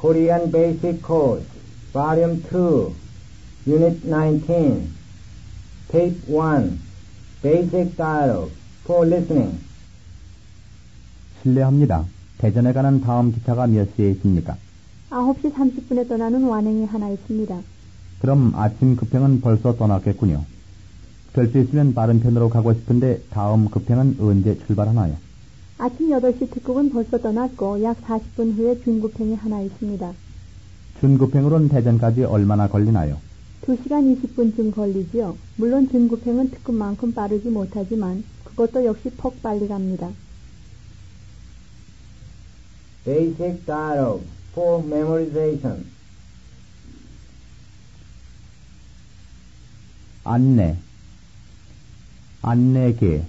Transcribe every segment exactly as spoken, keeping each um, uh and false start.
Korean Basic Course, Volume two, Unit nineteen, Tape one, Basic Dialogue, for listening. 실례합니다. 대전에 가는 다음 기차가 몇 시에 있습니까? 아홉 시 삼십 분에 떠나는 완행이 하나 있습니다. 그럼 아침 급행은 벌써 떠났겠군요. 될 수 있으면 빠른 편으로 가고 싶은데 다음 급행은 언제 출발하나요? 아침 여덟 시 특급은 벌써 떠났고 약 사십 분 후에 중급행이 하나 있습니다. 준급행으로는 대전까지 얼마나 걸리나요? 두 시간 이십 분쯤 걸리지요. 물론 중급행은 특급만큼 빠르지 못하지만 그것도 역시 폭 빨리 갑니다. Basic Dialogue, for memorization. 안내, 안내계,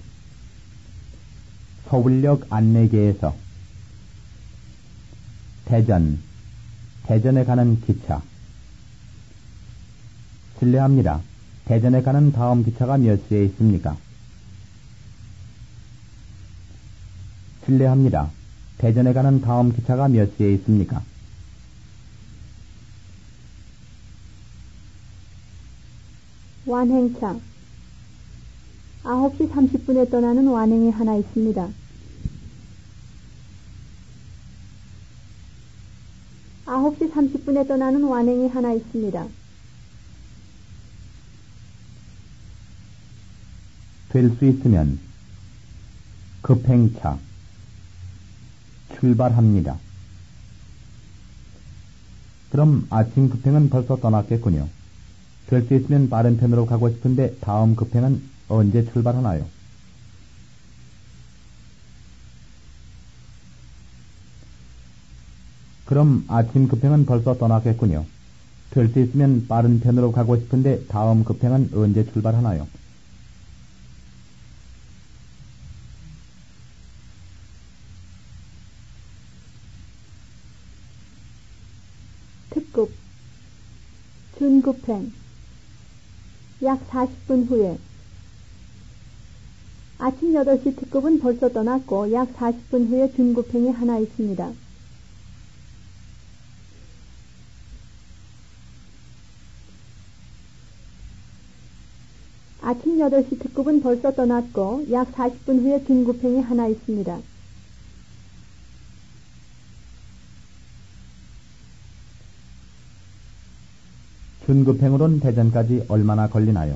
서울역 안내계에서 대전, 대전에 가는 기차. 실례합니다. 대전에 가는 다음 기차가 몇 시에 있습니까? 실례합니다. 대전에 가는 다음 기차가 몇 시에 있습니까? 완행차. 아홉 시 삼십 분에 떠나는 완행이 하나 있습니다. 아홉 시 삼십 분에 떠나는 완행이 하나 있습니다. 될 수 있으면 급행차 출발합니다. 그럼 아침 급행은 벌써 떠났겠군요. 될 수 있으면 빠른 편으로 가고 싶은데 다음 급행은 언제 출발하나요? 그럼 아침 급행은 벌써 떠났겠군요. 될 수 있으면 빠른 편으로 가고 싶은데 다음 급행은 언제 출발하나요? 특급, 준급행, 약 사십 분 후에. 아침 여덟 시 특급은 벌써 떠났고 약 사십 분 후에 준급행이 하나 있습니다. 아침 여덟 시 특급은 벌써 떠났고 약 사십 분 후에 준급행이 하나 있습니다. 준급행으로는 대전까지 얼마나 걸리나요?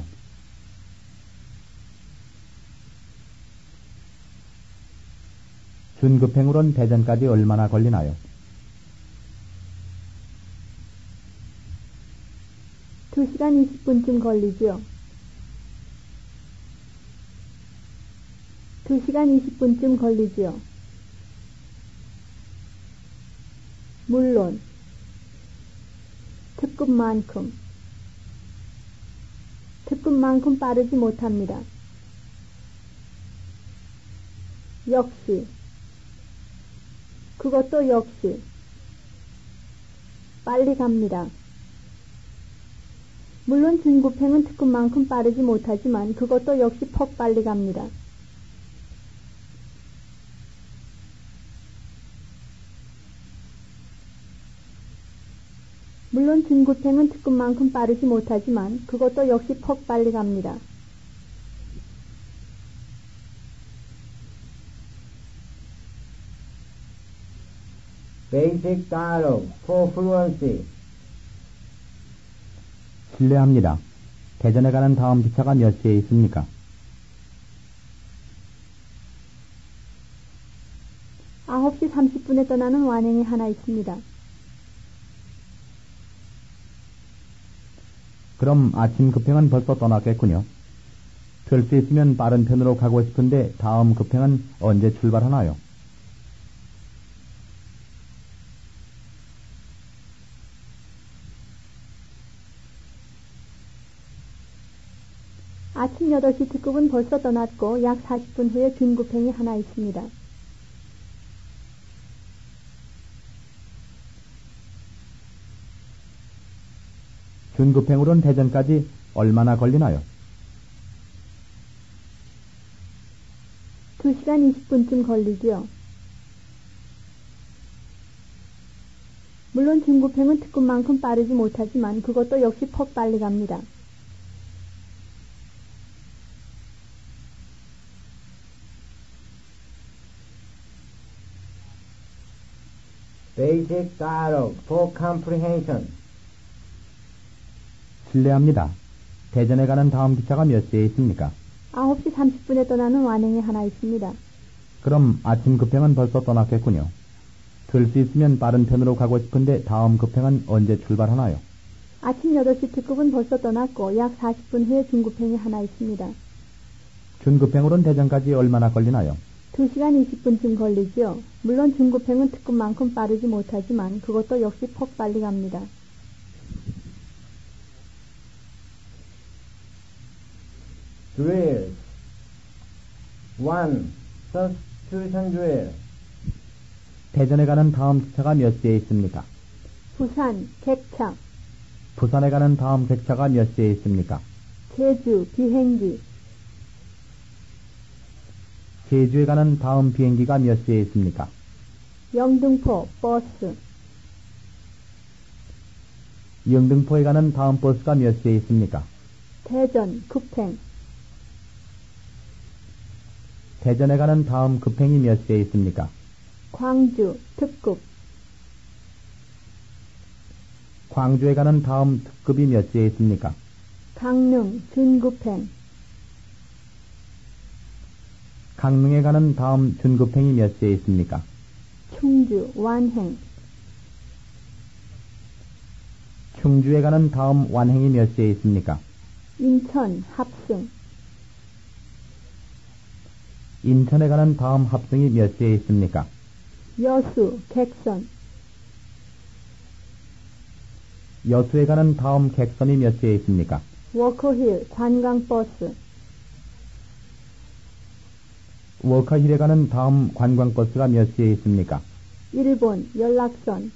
준급행으로는 대전까지 얼마나 걸리나요? 두 시간 이십 분쯤 걸리죠. 두 시간 이십 분쯤 걸리죠. 물론 특급만큼 특급만큼 빠르지 못합니다. 역시 그것도 역시 빨리 갑니다. 물론 준급행은 특급만큼 빠르지 못하지만 그것도 역시 폭 빨리 갑니다. 물론 준급행은 특급만큼 빠르지 못하지만 그것도 역시 폭 빨리 갑니다. Basic Dialogue, for fluency. 실례합니다. 대전에 가는 다음 기차가 몇 시에 있습니까? 아홉 시 삼십 분에 떠나는 완행이 하나 있습니다. 그럼 아침 급행은 벌써 떠났겠군요. 될 수 있으면 빠른 편으로 가고 싶은데 다음 급행은 언제 출발하나요? 아침 여덟 시 특급은 벌써 떠났고 약 사십 분 후에 준급행이 하나 있습니다. 준급행으로는 대전까지 얼마나 걸리나요? 두 시간 이십 분쯤 걸리죠. 물론 중구팽은 특급만큼 빠르지 못하지만 그것도 역시 퍽 빨리 갑니다. Basic dialogue for comprehension. 실례합니다. 대전에 가는 다음 기차가 몇 시에 있습니까? 아홉 시 삼십 분에 떠나는 완행이 하나 있습니다. 그럼 아침 급행은 벌써 떠났겠군요. 될 수 있으면 빠른 편으로 가고 싶은데 다음 급행은 언제 출발하나요? 아침 여덟 시 특급은 벌써 떠났고 약 사십 분 후에 중급행이 하나 있습니다. 준급행으로는 대전까지 얼마나 걸리나요? 두 시간 이십 분쯤 걸리죠. 물론 중급행은 특급만큼 빠르지 못하지만 그것도 역시 퍽 빨리 갑니다. Drills. one. Substitution drill. 대전에 가는 다음 기차가 몇 시에 있습니까? 부산, 객차, 부산에 가는 다음 객차가 몇 시에 있습니까? 제주, 비행기, 제주에 가는 다음 비행기가 몇 시에 있습니까? 영등포, 버스, 영등포에 가는 다음 버스가 몇 시에 있습니까? 대전, 급행, 대전에 가는 다음 급행이 몇 시에 있습니까? 광주, 특급, 광주에 가는 다음 특급이 몇 시에 있습니까? 강릉, 준급행, 강릉에 가는 다음 준급행이 몇 시에 있습니까? 충주, 완행, 충주에 가는 다음 완행이 몇 시에 있습니까? 인천, 합승, 인천에 가는 다음 합승이 몇 시에 있습니까? 여수, 객선, 여수에 가는 다음 객선이 몇 시에 있습니까? 워커힐, 관광버스, 워커힐에 가는 다음 관광버스가 몇 시에 있습니까? 일본, 연락선,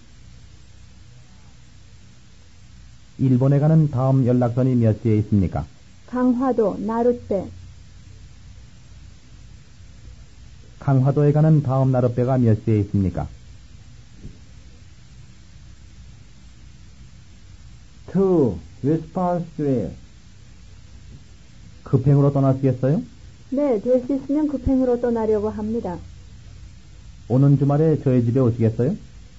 일본에 가는 다음 연락선이 몇 시에 있습니까? 강화도, 나룻배, 강화도에 가는 다음 나룻배가 몇 시에 있습니까? two. Response drill. 급행으로 떠나시겠어요? 네, 될 수 있으면 급행으로 떠나려고 합니다. 오는 주말에 저희 집에 오시겠어요?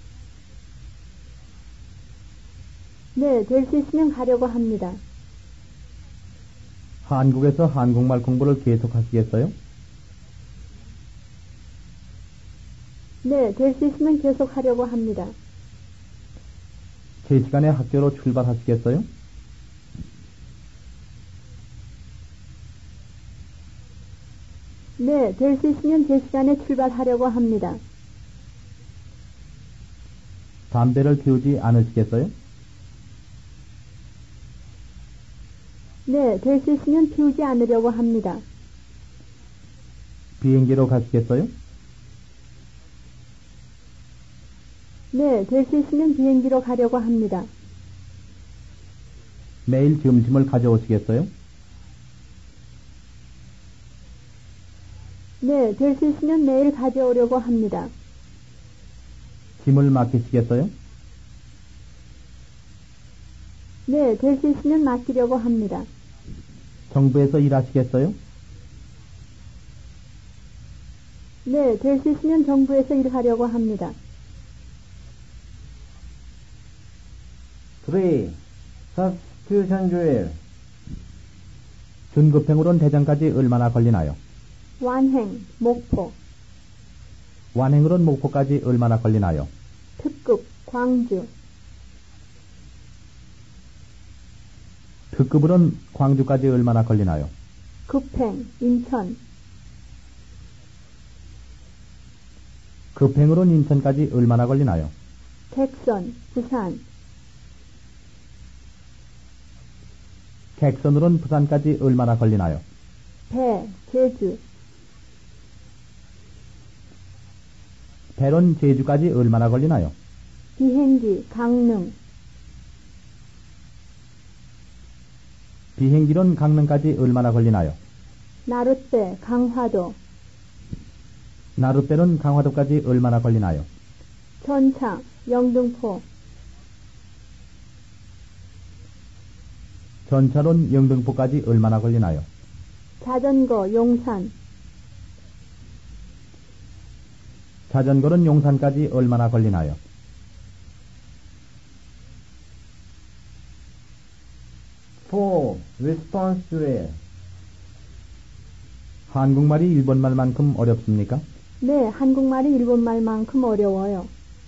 네, 될 수 있으면 가려고 합니다. 한국에서 한국말 공부를 계속 하시겠어요? 네, 될 수 있으면 계속 하려고 합니다. 제 시간에 학교로 출발하시겠어요? 네, 될 수 있으면 제 시간에 출발하려고 합니다. 담배를 피우지 않으시겠어요? 네, 될 수 있으면 피우지 않으려고 합니다. 비행기로 가시겠어요? 네, 될 수 있으면 비행기로 가려고 합니다. 매일 점심을 가져오시겠어요? 네, 될 수 있으면 내일 가져오려고 합니다. 짐을 맡기시겠어요? 네, 될 수 있으면 맡기려고 합니다. 정부에서 일하시겠어요? 네, 될 수 있으면 정부에서 일하려고 합니다. three. Substitution drill. 준급행으로는 대전까지 얼마나 걸리나요? 완행, 목포, 완행으로는 목포까지 얼마나 걸리나요? 특급, 광주, 특급으로는 광주까지 얼마나 걸리나요? 급행, 인천, 급행으로는 인천까지 얼마나 걸리나요? 객선, 부산, 객선으로는 부산까지 얼마나 걸리나요? 배, 제주, 배론 제주까지 얼마나 걸리나요? 비행기, 강릉, 비행기론 강릉까지 얼마나 걸리나요? 나룻배, 강화도, 나룻배론 강화도까지 얼마나 걸리나요? 전차, 영등포, 전차론 영등포까지 얼마나 걸리나요? 자전거, 용산. 자전거는 용산까지 얼마나 걸리나요? four. Response drill. 한국말이 일본말만큼 어렵습니까? 네, 한국말이 일본말만큼 어려워요.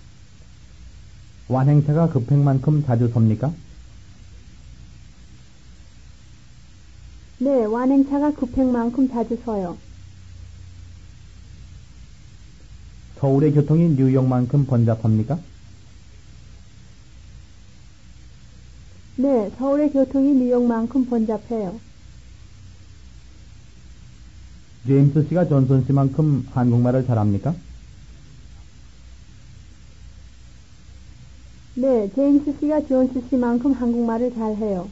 완행차가 급행만큼 자주 섭니까? 네, 완행차가 급행만큼 자주 서요. 서울의 교통이 뉴욕만큼 번잡합니까? 네, 서울의 교통이 뉴욕만큼 번잡해요. 제임스 씨가 존슨 씨만큼 한국말을 잘합니까? 네, 제임스 씨가 존스 씨만큼 한국말을 잘해요.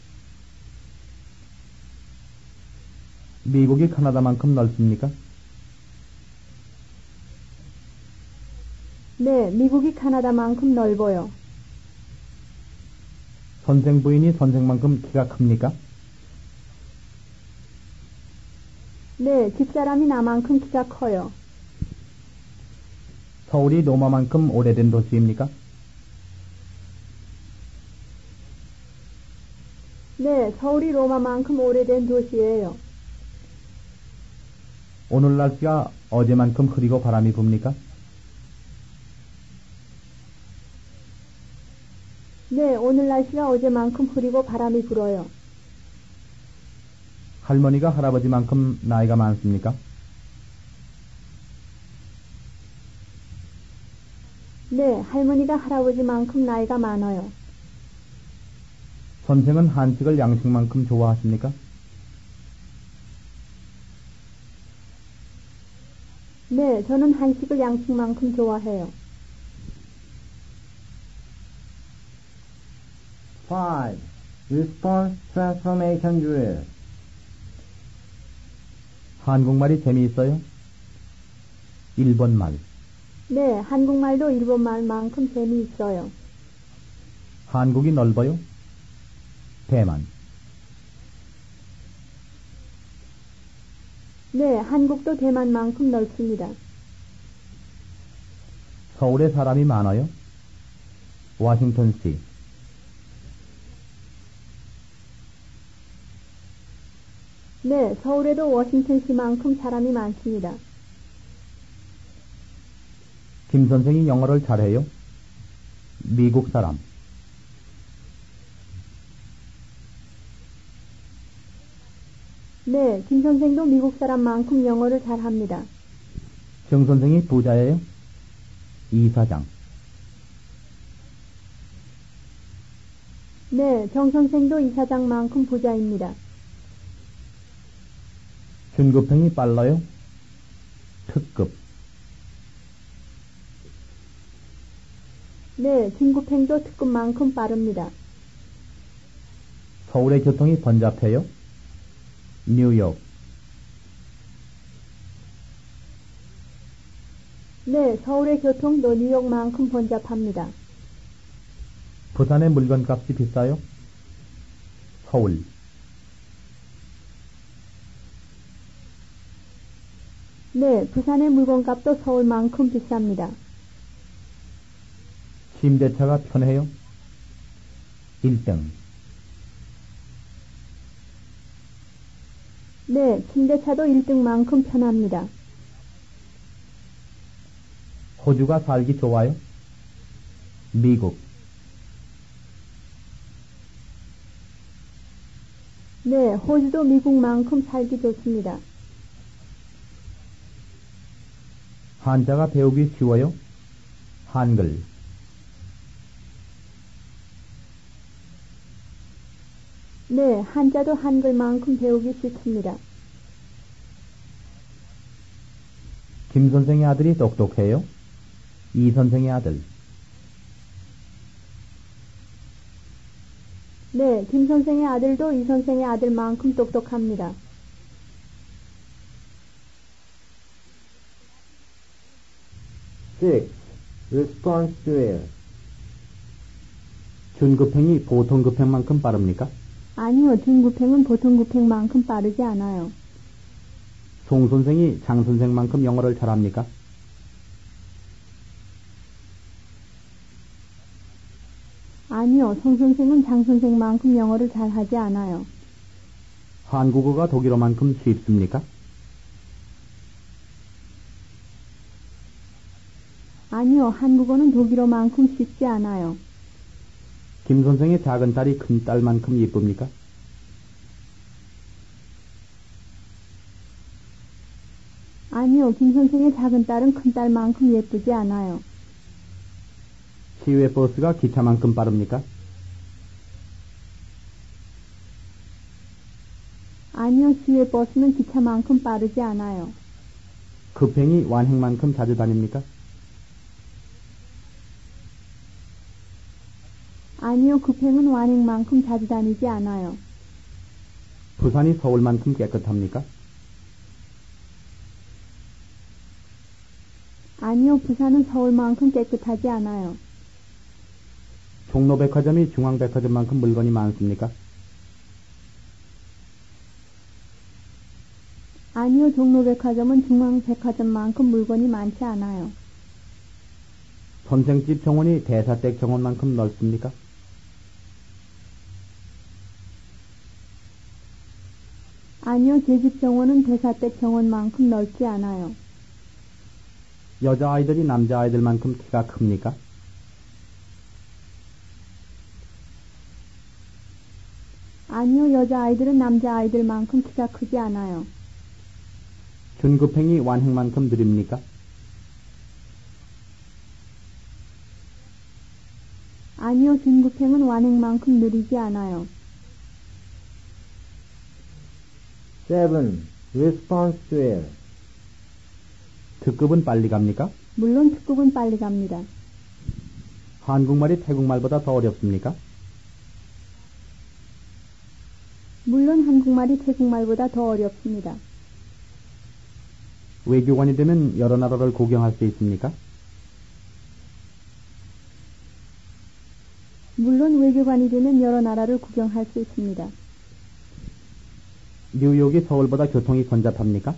미국이 캐나다만큼 넓습니까? 네, 미국이 캐나다만큼 넓어요. 선생 부인이 선생만큼 키가 큽니까? 네, 집사람이 나만큼 키가 커요. 서울이 로마만큼 오래된 도시입니까? 네, 서울이 로마만큼 오래된 도시예요. 오늘 날씨가 어제만큼 흐리고 바람이 붑니까? 네, 오늘 날씨가 어제만큼 흐리고 바람이 불어요. 할머니가 할아버지만큼 나이가 많습니까? 네, 할머니가 할아버지만큼 나이가 많아요. 선생은 한식을 양식만큼 좋아하십니까? 네, 저는 한식을 양식만큼 좋아해요. five. Response transformation drill. 한국말이 재미있어요? 일본말. 네, 한국말도 일본말만큼 재미있어요. 한국이 넓어요? 대만. 네, 한국도 대만만큼 넓습니다. 서울에 사람이 많아요? 워싱턴시. 네, 서울에도 워싱턴시만큼 사람이 많습니다. 김 선생이 영어를 잘해요? 미국 사람. 네, 김 선생도 미국 사람만큼 영어를 잘합니다. 정 선생이 부자예요? 이사장. 네, 정 선생도 이사장만큼 부자입니다. 준급행이 빨라요? 특급. 네, 중급행도 특급만큼 빠릅니다. 서울의 교통이 번잡해요? 뉴욕. 네, 서울의 교통도 뉴욕만큼 번잡합니다. 부산의 물건값이 비싸요? 서울. 네, 부산의 물건값도 서울만큼 비쌉니다. 침대차가 편해요? 일 등. 네, 침대차도 일 등만큼 편합니다. 호주가 살기 좋아요? 미국. 네, 호주도 미국만큼 살기 좋습니다. 한자가 배우기 쉬워요? 한글. 네, 한자도 한글만큼 배우기 쉽습니다. 김 선생의 아들이 똑똑해요? 이 선생의 아들. 네, 김 선생의 아들도 이 선생의 아들만큼 똑똑합니다. six. Response drill. 준급행이 보통 급행만큼 빠릅니까? 아니요, 중급행은 보통 급행만큼 빠르지 않아요. 송 선생이 장 선생만큼 영어를 잘합니까? 아니요, 송 선생은 장 선생만큼 영어를 잘하지 않아요. 한국어가 독일어만큼 쉽습니까? 아니요, 한국어는 독일어만큼 쉽지 않아요. 김 선생의 작은 딸이 큰 딸만큼 예쁩니까? 아니요, 김 선생의 작은 딸은 큰 딸만큼 예쁘지 않아요. 시외 버스가 기차만큼 빠릅니까? 아니요, 시외 버스는 기차만큼 빠르지 않아요. 급행이 완행만큼 자주 다닙니까? 아니요, 급행은 완행만큼 자주 다니지 않아요. 부산이 서울만큼 깨끗합니까? 아니요, 부산은 서울만큼 깨끗하지 않아요. 종로백화점이 중앙백화점만큼 물건이 많습니까? 아니요, 종로백화점은 중앙백화점만큼 물건이 많지 않아요. 선생집 정원이 대사댁 정원만큼 넓습니까? 아니요, 제 집 정원은 대사댁 정원만큼 넓지 않아요. 여자아이들이 남자아이들만큼 키가 큽니까? 아니요, 여자아이들은 남자아이들만큼 키가 크지 않아요. 준급행이 완행만큼 느립니까? 아니요, 중급행은 완행만큼 느리지 않아요. seven. Response drill. 특급은 빨리 갑니까? 물론 특급은 빨리 갑니다. 한국말이 태국말보다 더 어렵습니까? 물론 한국말이 태국말보다 더 어렵습니다. 외교관이 되면 여러 나라를 구경할 수 있습니까? 물론 외교관이 되면 여러 나라를 구경할 수 있습니다. 뉴욕이 서울보다 교통이 번잡합니까?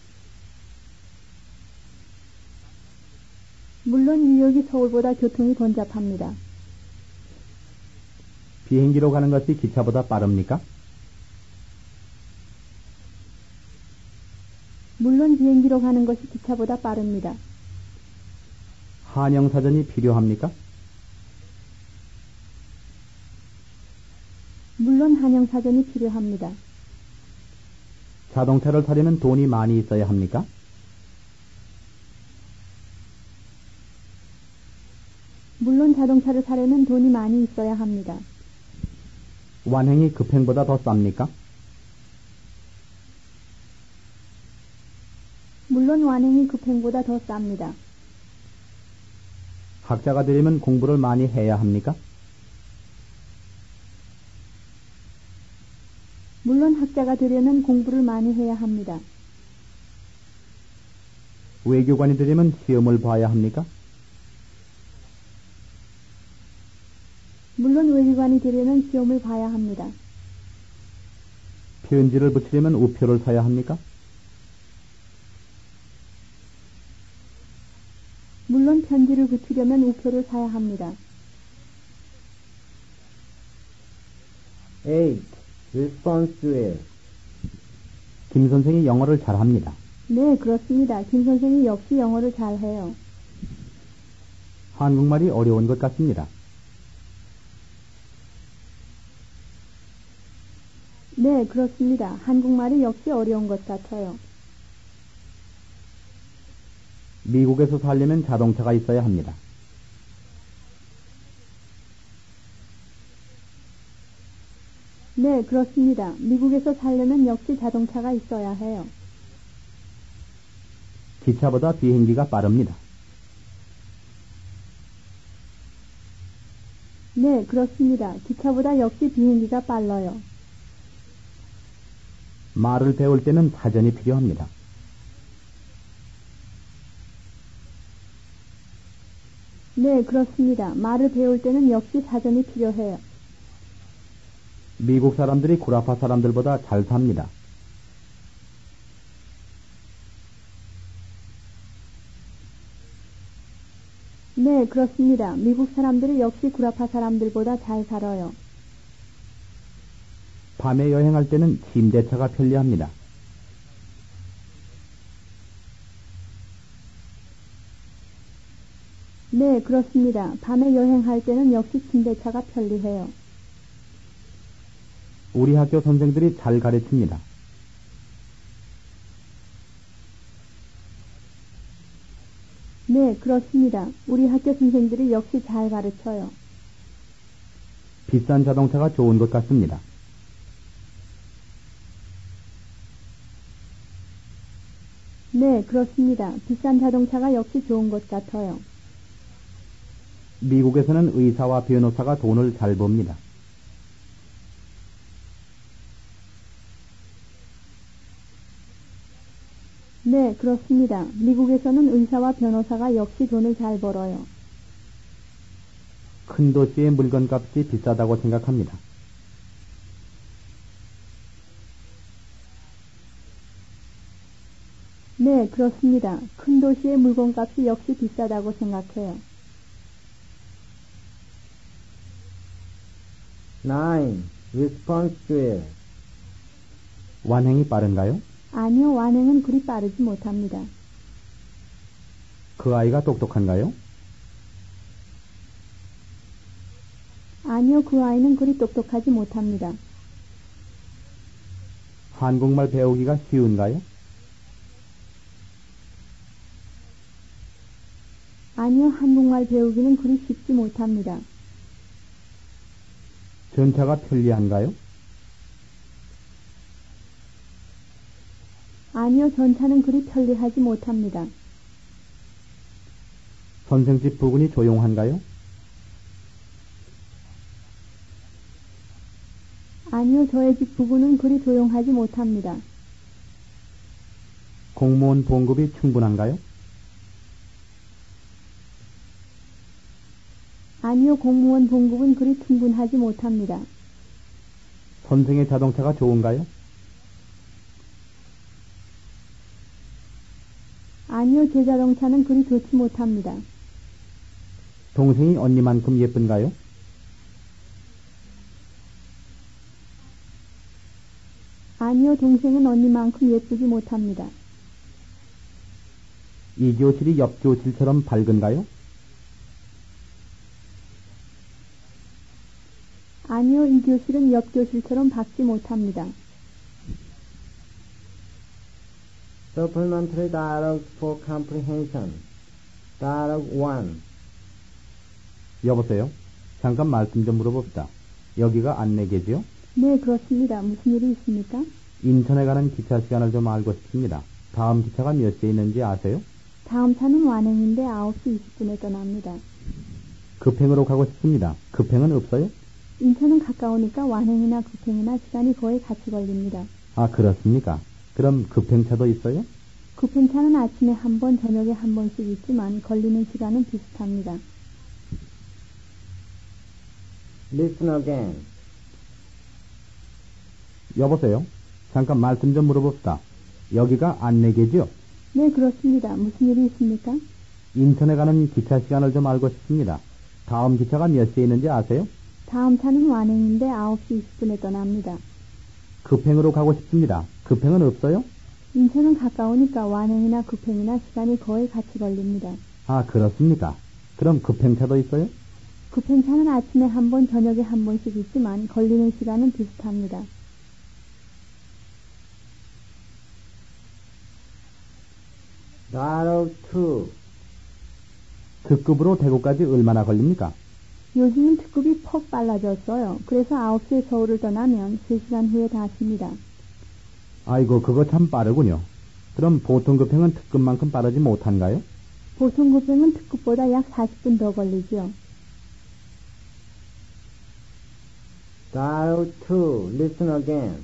물론 뉴욕이 서울보다 교통이 번잡합니다. 비행기로 가는 것이 기차보다 빠릅니까? 물론 비행기로 가는 것이 기차보다 빠릅니다. 한영사전이 필요합니까? 물론 한영사전이 필요합니다. 자동차를 사려면 돈이 많이 있어야 합니까? 물론 자동차를 사려면 돈이 많이 있어야 합니다. 완행이 급행보다 더 쌉니까? 물론 완행이 급행보다 더 쌉니다. 학자가 되려면 공부를 많이 해야 합니까? 물론 학자가 되려면 공부를 많이 해야 합니다. 외교관이 되려면 시험을 봐야 합니까? 물론 외교관이 되려면 시험을 봐야 합니다. 편지를 붙이려면 우표를 사야 합니까? 물론 편지를 붙이려면 우표를 사야 합니다. eight. Response drill. 김 선생이 영어를 잘합니다. 네, 그렇습니다. 김 선생이 역시 영어를 잘해요. 한국말이 어려운 것 같습니다. 네, 그렇습니다. 한국말이 역시 어려운 것 같아요. 미국에서 살려면 자동차가 있어야 합니다. 네, 그렇습니다. 미국에서 살려면 역시 자동차가 있어야 해요. 기차보다 비행기가 빠릅니다. 네, 그렇습니다. 기차보다 역시 비행기가 빨라요. 말을 배울 때는 사전이 필요합니다. 네, 그렇습니다. 말을 배울 때는 역시 사전이 필요해요. 미국 사람들이 구라파 사람들보다 잘 삽니다. 네, 그렇습니다. 미국 사람들이 역시 구라파 사람들보다 잘 살아요. 밤에 여행할 때는 침대차가 편리합니다. 네, 그렇습니다. 밤에 여행할 때는 역시 침대차가 편리해요. 우리 학교 선생들이 잘 가르칩니다. 네, 그렇습니다. 우리 학교 선생들이 역시 잘 가르쳐요. 비싼 자동차가 좋은 것 같습니다. 네, 그렇습니다. 비싼 자동차가 역시 좋은 것 같아요. 미국에서는 의사와 변호사가 돈을 잘 법니다. 네, 그렇습니다. 미국에서는 의사와 변호사가 역시 돈을 잘 벌어요. 큰 도시의 물건값이 비싸다고 생각합니다. 네, 그렇습니다. 큰 도시의 물건값이 역시 비싸다고 생각해요. nine. Response drill. 완행이 빠른가요? 아니요, 완행은 그리 빠르지 못합니다. 그 아이가 똑똑한가요? 아니요, 그 아이는 그리 똑똑하지 못합니다. 한국말 배우기가 쉬운가요? 아니요, 한국말 배우기는 그리 쉽지 못합니다. 전차가 편리한가요? 아니요, 전차는 그리 편리하지 못합니다. 선생 집 부근이 조용한가요? 아니요, 저의 집 부근은 그리 조용하지 못합니다. 공무원 봉급이 충분한가요? 아니요, 공무원 봉급은 그리 충분하지 못합니다. 선생의 자동차가 좋은가요? 아니요, 제 자동차는 그리 좋지 못합니다. 동생이 언니만큼 예쁜가요? 아니요, 동생은 언니만큼 예쁘지 못합니다. 이 교실이 옆 교실처럼 밝은가요? 아니요, 이 교실은 옆 교실처럼 밝지 못합니다. Supplementary dialogue for comprehension. Dialogue one. 여보세요? 잠깐 말씀 좀 물어봅시다. 여기가 안내계지요? 네, 그렇습니다. 무슨 일이 있습니까? 인천에 가는 기차 시간을 좀 알고 싶습니다. 다음 기차가 몇 시에 있는지 아세요? 다음 차는 완행인데 아홉 시 이십 분에 떠납니다. 급행으로 가고 싶습니다. 급행은 없어요? 인천은 가까우니까 완행이나 급행이나 시간이 거의 같이 걸립니다. 아, 그렇습니까? 그럼 급행차도 있어요? 급행차는 아침에 한 번, 저녁에 한 번씩 있지만 걸리는 시간은 비슷합니다. Listen again. 여보세요? 잠깐 말씀 좀 물어봅시다. 여기가 안내계지요? 네, 그렇습니다. 무슨 일이 있습니까? 인천에 가는 기차 시간을 좀 알고 싶습니다. 다음 기차가 몇 시에 있는지 아세요? 다음 차는 완행인데 아홉 시 이십 분에 떠납니다. 급행으로 가고 싶습니다. 급행은 없어요? 인천은 가까우니까 완행이나 급행이나 시간이 거의 같이 걸립니다. 아, 그렇습니까? 그럼 급행차도 있어요? 급행차는 아침에 한 번, 저녁에 한 번씩 있지만 걸리는 시간은 비슷합니다. Dialogue two. 특급으로 대구까지 얼마나 걸립니까? 요즘은 특급이 퍽 빨라졌어요. 그래서 아홉 시에 서울을 떠나면 세 시간 후에 닿습니다. 아이고, 그거 참 빠르군요. 그럼 보통 급행은 특급만큼 빠르지 못한가요? 보통 급행은 특급보다 약 사십 분 더 걸리죠. Dialogue two. Listen again.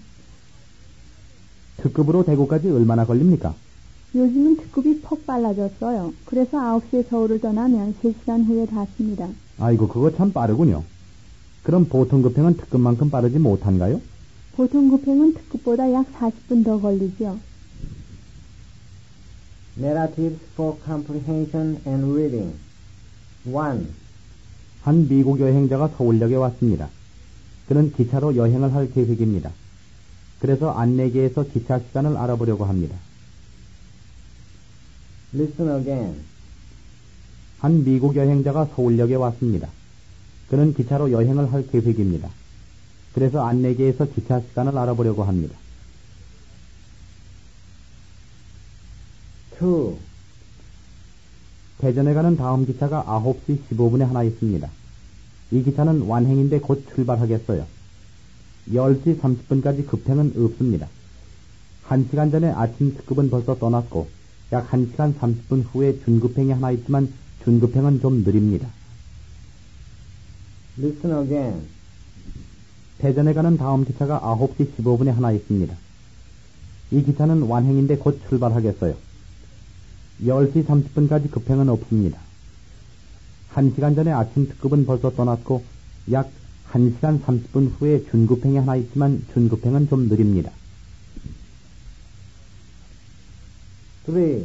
특급으로 대구까지 얼마나 걸립니까? 요즘은 특급이 퍽 빨라졌어요. 그래서 아홉 시에 서울을 떠나면 세 시간 후에 닿습니다. 아이고, 그거 참 빠르군요. 그럼 보통 급행은 특급만큼 빠르지 못한가요? 보통 급행은 특급보다 약 사십 분 더 걸리죠. Narratives for comprehension and reading. one. 한 미국 여행자가 서울역에 왔습니다. 그는 기차로 여행을 할 계획입니다. 그래서 안내기에서 기차 시간을 알아보려고 합니다. Listen again. 한 미국 여행자가 서울역에 왔습니다. 그는 기차로 여행을 할 계획입니다. 그래서 안내기에서 기차 시간을 알아보려고 합니다. two. 대전에 가는 다음 기차가 아홉 시 십오 분에 하나 있습니다. 이 기차는 완행인데 곧 출발하겠어요. 열 시 삼십 분까지 급행은 없습니다. 한 시간 전에 아침 특급은 벌써 떠났고 약 한 시간 삼십 분 후에 준급행이 하나 있지만 준급행은 좀 느립니다. Listen again. 대전에 가는 다음 기차가 아홉 시 십오 분에 하나 있습니다. 이 기차는 완행인데 곧 출발하겠어요. 열 시 삼십 분까지 급행은 없습니다. 한 시간 전에 아침 특급은 벌써 떠났고 약 한 시간 삼십 분 후에 준급행이 하나 있지만 준급행은 좀 느립니다. three.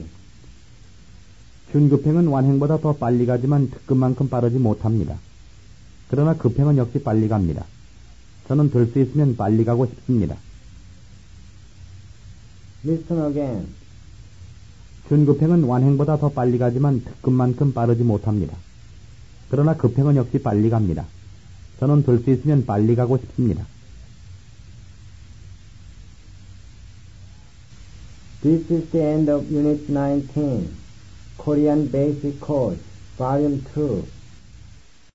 준급행은 완행보다 더 빨리 가지만 특급만큼 빠르지 못합니다. 그러나 급행은 역시 빨리 갑니다. 저는 될 수 있으면 빨리 가고 싶습니다. Listen again. 준급행은 완행보다 더 빨리 가지만 특급만큼 빠르지 못합니다. 그러나 급행은 역시 빨리 갑니다. 저는 될 수 있으면 빨리 가고 싶습니다. This is the end of Unit nineteen, Korean Basic Course, Volume two.